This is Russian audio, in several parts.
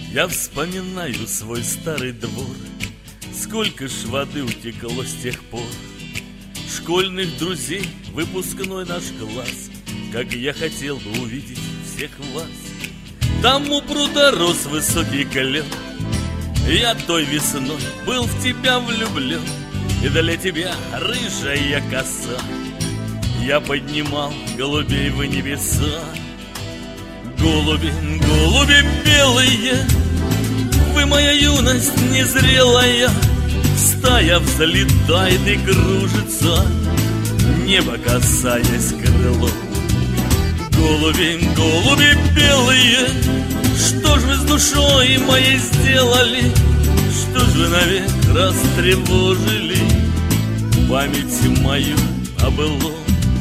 Я вспоминаю свой старый двор. Сколько ж воды утекло с тех пор. Школьных друзей, выпускной наш класс. Как я хотел бы увидеть всех вас. Там у пруда рос высокий клен. Я той весной был в тебя влюблен. И для тебя рыжая коса. Я поднимал голубей в небеса. Голуби, голуби белые, вы моя юность незрелая. Стая взлетает и кружится, небо касаясь крылом. Голуби, голуби белые, что ж вы с душой моей сделали? Что ж вы навек растревожили память мою о былом?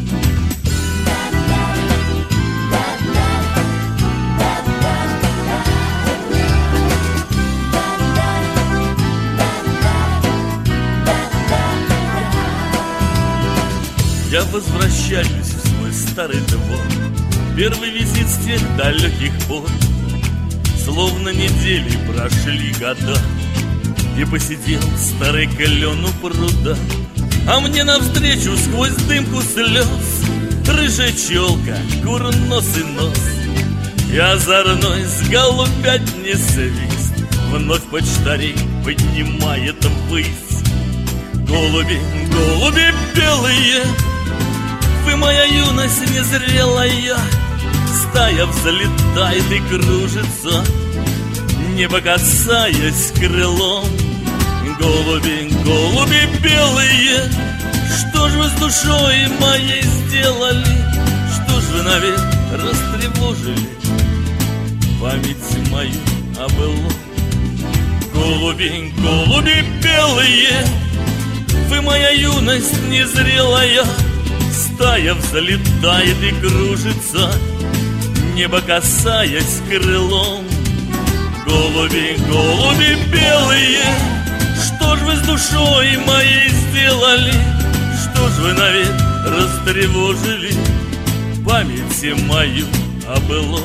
Я возвращаюсь в свой старый двор. Первый визит с тех далеких пор. Словно недели прошли года. И посидел старый клен у пруда. А мне навстречу сквозь дымку слез рыжая челка, курносый нос и озорной с голубятни свист. Вновь почтарей поднимает ввысь. Голуби, голуби белые, вы моя юность незрелая. Стая взлетает и кружится, небо касаясь крылом. Голуби, голуби белые, что ж вы с душой моей сделали? Что ж вы навек растревожили память мою о былом? Голуби, голуби белые, вы моя юность незрелая. Стая взлетает и кружится, небо касаясь крылом. Голуби, голуби белые, что ж вы с душой моей сделали? Что ж вы навек растревожили память мою о былом?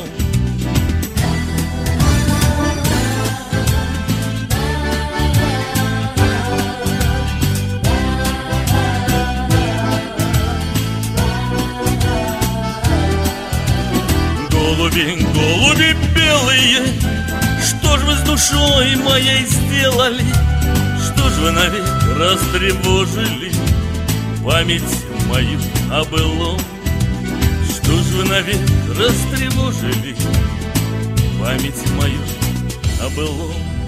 Голуби, голуби белые, что ж вы с душой моей сделали? Что ж вы навек растревожили память мою о былом? Что ж вы навек растревожили память мою о былом?